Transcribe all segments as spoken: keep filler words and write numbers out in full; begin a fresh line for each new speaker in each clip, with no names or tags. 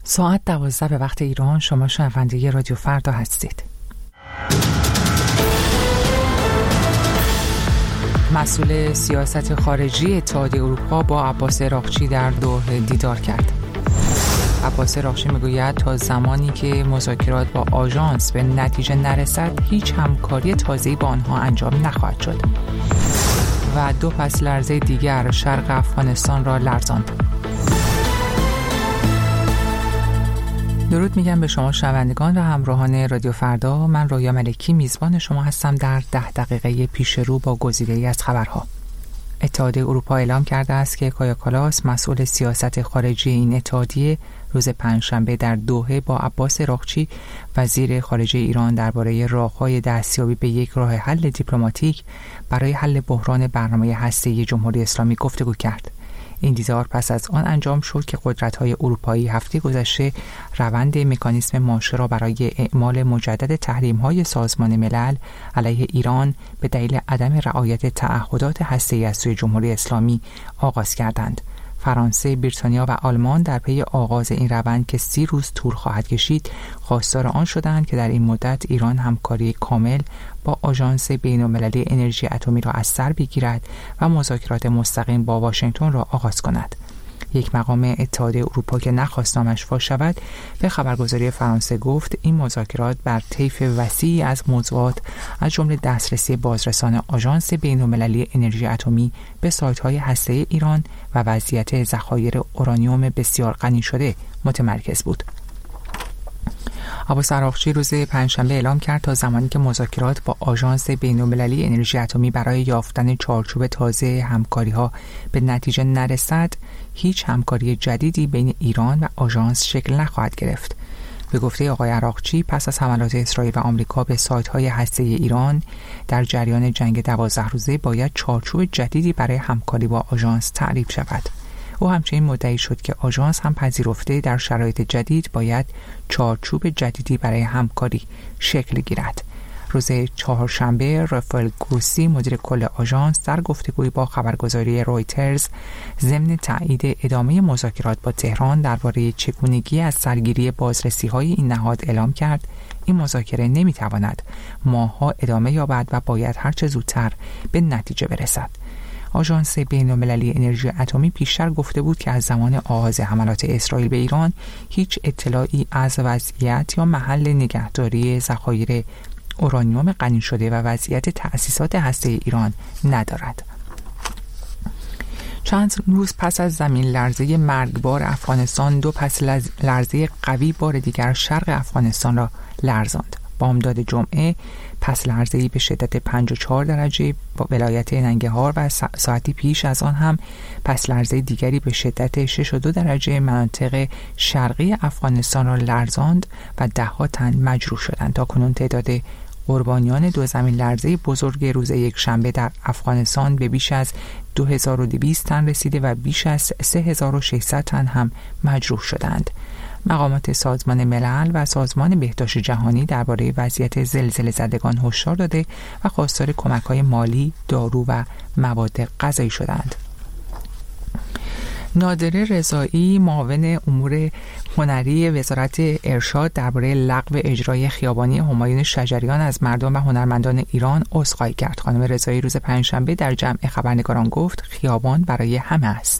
ساعت دوازده به وقت ایران. شما شنونده رادیو فردا هستید. مسئول سیاست خارجی اتحادیه اروپا با عباس عراقچی در دوحه دیدار کرد. عباس عراقچی میگوید تا زمانی که مذاکرات با آژانس به نتیجه نرسد هیچ همکاری تازه‌ای با آنها انجام نخواهد شد. و دو پس لرزه دیگر شرق افغانستان را لرزاند. درود میگم به شما شنوندگان و همراهان رادیو فردا. من رویا ملکی میزبان شما هستم در ده دقیقه پیش رو با گزیده‌ای از خبرها. اتحادیه اروپا اعلام کرده است که کایا کالاس مسئول سیاست خارجی این اتحادیه روز پنجشنبه در دوحه با عباس عراقچی وزیر خارجه ایران درباره راه‌های دستیابی به یک راه حل دیپلماتیک برای حل بحران برنامه هسته‌ای جمهوری اسلامی گفتگو کرد. این دیدار پس از آن انجام شد که قدرت‌های اروپایی هفته گذشته روند مکانیسم ماشه را برای اعمال مجدد تحریم‌های سازمان ملل علیه ایران به دلیل عدم رعایت تعهدات هسته‌ای از سوی جمهوری اسلامی آغاز کردند. فرانسه، بریتانیا و آلمان در پی آغاز این روند که سی روز طول خواهد کشید خواستار آن شدند که در این مدت ایران همکاری کامل با آژانس بین‌المللی انرژی اتمی را از سر بگیرد و مذاکرات مستقیم با واشنگتن را آغاز کند. یک مقام اتحادیه اروپا که نخواست نامش فاش شود به خبرگزاری فرانسه گفت این مذاکرات بر طیف وسیعی از موضوعات از جمله دسترسی بازرسان آژانس بین‌المللی انرژی اتمی به سایت‌های هسته‌ای ایران و وضعیت ذخایر اورانیوم بسیار غنی شده متمرکز بود. عباس عراقچی روز پنجشنبه اعلام کرد تا زمانی که مذاکرات با آژانس بین‌المللی انرژی اتمی برای یافتن چارچوب تازه همکاری‌ها به نتیجه نرسد، هیچ همکاری جدیدی بین ایران و آژانس شکل نخواهد گرفت. به گفته آقای عراقچی پس از حملات اسرائیل و آمریکا به سایت‌های هسته‌ای ایران در جریان جنگ دوازده روزه باید چارچوب جدیدی برای همکاری با آژانس تعریف شود. او همچنین مدعی شد که آژانس هم پذیرفته در شرایط جدید باید چارچوب جدیدی برای همکاری شکل گیرد. روز چهارشنبه رافائل گروسی مدیر کل آژانس در گفتگویی با خبرگزاری رویترز ضمن تایید ادامه مذاکرات با تهران درباره چگونگی از سرگیری بازرسی‌های این نهاد اعلام کرد این مذاکره نمی‌تواند ماه‌ها ادامه یابد و باید هرچه زودتر به نتیجه برسد. آژانس بین‌المللی انرژی اتمی پیشتر گفته بود که از زمان آغاز حملات اسرائیل به ایران هیچ اطلاعی از وضعیت یا محل نگهداری ذخایر اورانیوم غنی شده و وضعیت تأسیسات هسته‌ای ایران ندارد. چند روز پس از زمین لرزه مرگبار افغانستان، دو پس لرزه قوی بار دیگر شرق افغانستان را لرزاند. بامداد جمعه پس لرزه‌ای به شدت پنج و چهار درجه با ولایت ننگرهار و ساعتی پیش از آن هم پس لرزه دیگری به شدت شش و دو درجه مناطق شرقی افغانستان را لرزاند و ده ها تن مجروح شدند. تا کنون تعداد قربانیان دو زمین لرزه بزرگ روز یک شنبه در افغانستان به بیش از دو هزار و دویست تن رسیده و بیش از سه هزار و ششصد تن هم مجروح شدند. مقامات سازمان ملل و سازمان بهداشت جهانی درباره وضعیت زلزله زدگان هشدار داده و خواستار کمک‌های مالی، دارو و مواد غذایی شدند. نادره رضایی معاون امور هنری وزارت ارشاد درباره لغو اجرای خیابانی همایون شجریان از مردم و هنرمندان ایران عذرخواهی کرد. خانم رضایی روز پنجشنبه در جمع خبرنگاران گفت خیابان برای همه است.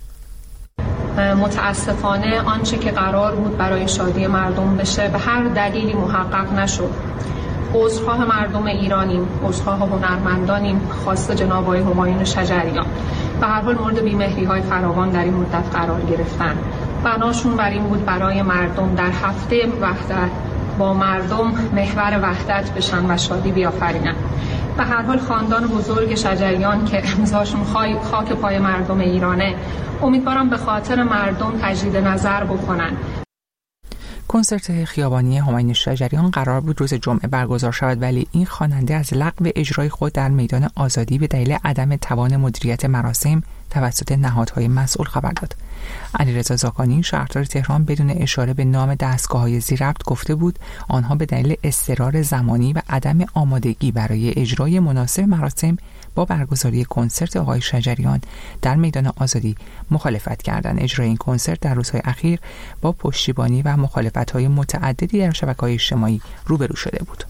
متاسفانه آنچه که قرار بود برای شادی مردم بشه به هر دلیلی محقق نشد. عذرخواه مردم ایرانیم، عذرخواه هنرمندانیم، خاص جناب آقای همایون شجریان. به هر حال مورد بی‌مهری‌های فراوان در این مدت قرار گرفتن. بناشون بر این بود برای مردم در هفته وحدت با مردم محور وحدت بشن و شادی بیافرینن. به هر حال خاندان بزرگ شجریان که امضاشون خاک پای مردم ایرانه، امیدوارم به خاطر مردم تجدید نظر بکنن.
کنسرت خیابانی همایون شجریان قرار بود روز جمعه برگزار شود، ولی این خواننده از لغو اجرای خود در میدان آزادی به دلیل عدم توان مدیریت مراسم توسط نهادهای مسئول خبر داد. علیرضا زاکانی شهردار تهران بدون اشاره به نام دستگاه‌های ذی‌ربط گفته بود آنها به دلیل اضطرار زمانی و عدم آمادگی برای اجرای مناسب مراسم با برگزاری کنسرت آقای شجریان در میدان آزادی مخالفت کردند. اجرای این کنسرت در روزهای اخیر با پشتیبانی و مخالفت‌های متعددی در شبکه‌های اجتماعی روبرو شده بود.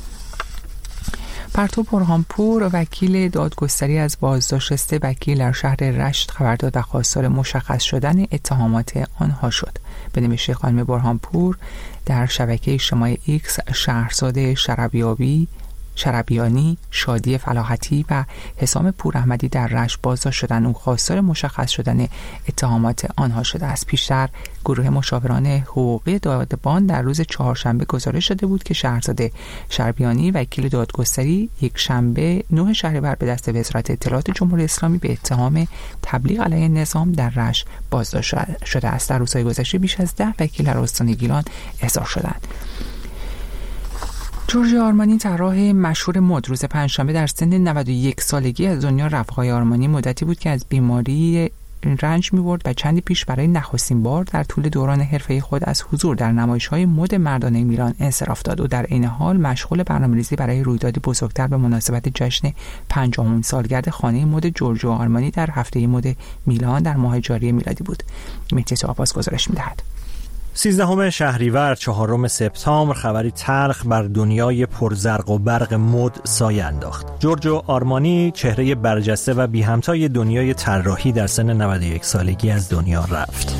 پرتو برهانپور وکیل دادگستری از بازداشت سه وکیل در شهر رشت خبر داد و خواستار مشخص شدن اتهامات آنها شد. به نوشته خانم برهانپور در شبکه اجتماعی ایکس، شهرزاد شربیابی شربیانی، شادی فلاحتی و حسام پوراحمدی در رشت بازداشت شدند. او خواستار مشخص شدن اتهامات آنها شده است. پیشتر گروه مشاوران حقوقی دادبان در روز چهارشنبه گزارش داده بود که شهرزاد شربیانی وکیل دادگستری یک شنبه نه شهریور به دست وزارت اطلاعات جمهوری اسلامی به اتهام تبلیغ علیه نظام در رشت بازداشت شده است. در روزهای گذشته بیش از ده وکیل در استان گیلان احضار شدند. جورجو آرمانی طراح مشهور مد روز پنجشنبه در سن نود و یک سالگی از دنیا رفت. آقای آرمانی مدتی بود که از بیماری رنج می‌برد و چندی پیش برای نخستین بار در طول دوران حرفه‌ای خود از حضور در نمایش‌های مد مردانه میلان انصراف داد و در عین حال مشغول برنامه‌ریزی برای رویدادی بزرگتر به مناسبت جشن پنجاهمین سالگرد خانه مد جورجو آرمانی در هفته مد میلان در ماه جاری میلادی بود. مهدی آپاس گزارش می‌دهد.
سیزدهم شهریور چهارم سپتامبر خبری تلخ بر دنیای پرزرق و برق مد سایه انداخت. جورجو آرمانی چهره برجسته و بی همتای دنیای طراحی در سن نود و یک سالگی از دنیا رفت.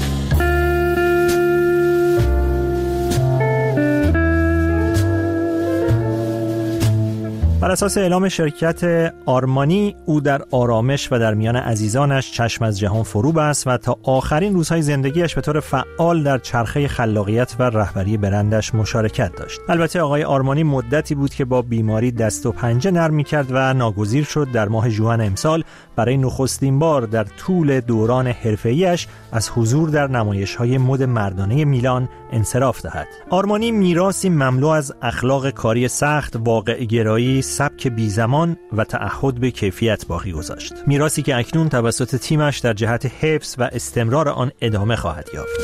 بر اساس اعلام شرکت آرمانی او در آرامش و در میان عزیزانش چشم از جهان فرو بست و تا آخرین روزهای زندگیش به طور فعال در چرخه خلاقیت و رهبری برندش مشارکت داشت. البته آقای آرمانی مدتی بود که با بیماری دست و پنجه نرم می‌کرد و ناگزیر شد در ماه ژوئن امسال برای نخستین بار در طول دوران حرفه‌ایش از حضور در نمایش‌های مد مردانه میلان انصراف دهد. آرمانی میراثی مملو از اخلاق کاری سخت، واقع‌گرایی، سبک بی‌زمان و تعهد به کیفیت باقی گذاشت. میراثی که اکنون توسط تیمش در جهت حفظ و استمرار آن ادامه خواهد یافت.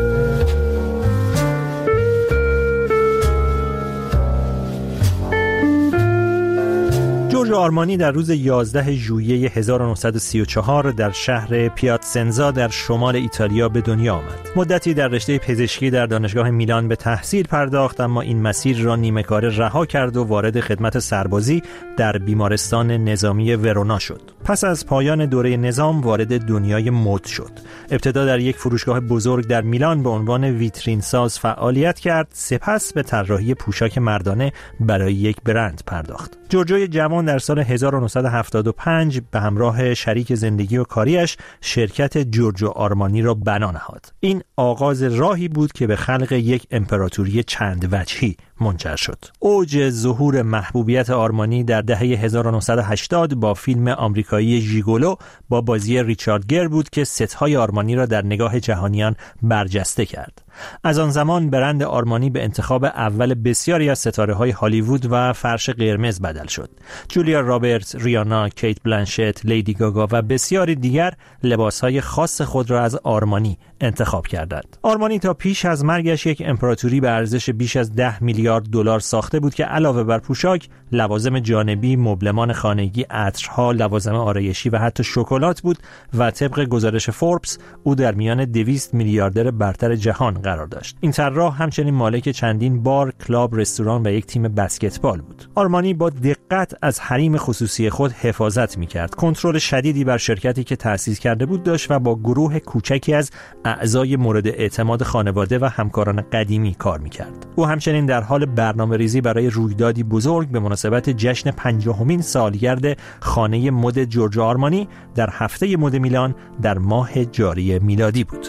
جورجو آرمانی در روز یازده ژوئیه هزار و نهصد و سی و چهار در شهر پیاتسنزا در شمال ایتالیا به دنیا آمد. مدتی در رشته پزشکی در دانشگاه میلان به تحصیل پرداخت، اما این مسیر را نیمه کاره رها کرد و وارد خدمت سربازی در بیمارستان نظامی ورونا شد. پس از پایان دوره نظام وارد دنیای مد شد. ابتدا در یک فروشگاه بزرگ در میلان به عنوان ویترین ساز فعالیت کرد، سپس به طراحی پوشاک مردانه برای یک برند پرداخت. جورجوی جوان در سال هزار و نهصد و هفتاد و پنج به همراه شریک زندگی و کاریش شرکت جورجو آرمانی را بنا نهاد. این آغاز راهی بود که به خلق یک امپراتوری چند وجهی منجر شد. اوج ظهور محبوبیت آرمانی در دهه هزار و نهصد و هشتاد با فیلم آمریکایی ژیگولو با بازی ریچارد گر بود که ستهای آرمانی را در نگاه جهانیان برجسته کرد. از آن زمان برند آرمانی به انتخاب اول بسیاری از ستاره‌های هالیوود و فرش قرمز بدل شد. جولیا رابرتس، ریانا، کیت بلنشت، لیدی گاگا و بسیاری دیگر لباس‌های خاص خود را از آرمانی انتخاب کردند. آرمانی تا پیش از مرگش یک امپراتوری به ارزش بیش از ده میلیارد دلار ساخته بود که علاوه بر پوشاک، لوازم جانبی، مبلمان خانگی، عطرها، لوازم آرایشی و حتی شکلات بود و طبق گزارش فوربس او در میان دویست میلیاردر برتر جهان قرار داشت. این طراح همچنین مالک چندین بار، کلاب، رستوران و یک تیم بسکتبال بود. آرمانی با دقت از حریم خصوصی خود حفاظت می‌کرد. کنترل شدیدی بر شرکتی که تأسیس کرده بود داشت و با گروه کوچکی از اعضای مورد اعتماد خانواده و همکاران قدیمی کار می‌کرد. او همچنین در حال برنامه‌ریزی برای رویدادی بزرگ به مناسبت جشن پنجاهمین سالگرد خانه مد جورجو آرمانی در هفته مد میلان در ماه جاری میلادی بود.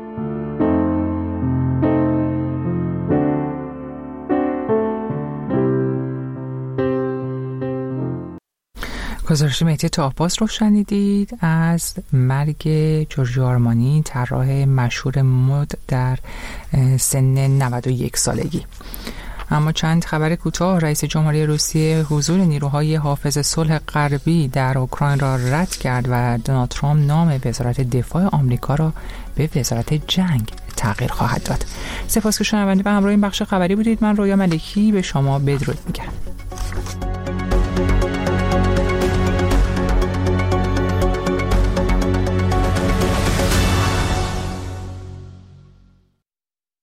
گزارش مهدی طاه‌باز رو شنیدید از مرگ جورجو آرمانی، طراح مشهور مد در سن نود و یک سالگی. اما چند خبر کوتاه: رئیس جمهوری روسیه حضور نیروهای حافظ صلح غربی در اوکراین را رد کرد و دونالد ترامپ نام وزارت دفاع آمریکا را به وزارت جنگ تغییر خواهد داد. سپاس که شنونده و همراه این بخش خبری بودید. من رویا ملکی به شما بدرود میگم.